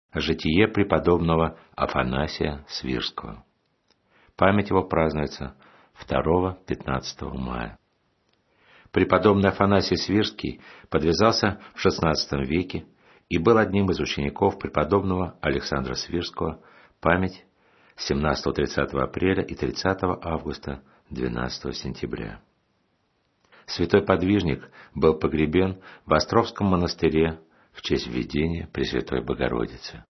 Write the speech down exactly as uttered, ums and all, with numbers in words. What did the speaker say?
Житие преподобного Афанасия Свирского. Память его празднуется второго-пятнадцатого мая. Преподобный Афанасий Свирский подвязался в шестнадцатом веке и был одним из учеников преподобного Александра Свирского. Память семнадцатого-тридцатого апреля и тридцатого августа двенадцатого сентября. Святой подвижник был погребен в Островском монастыре в честь введения Пресвятой Богородицы.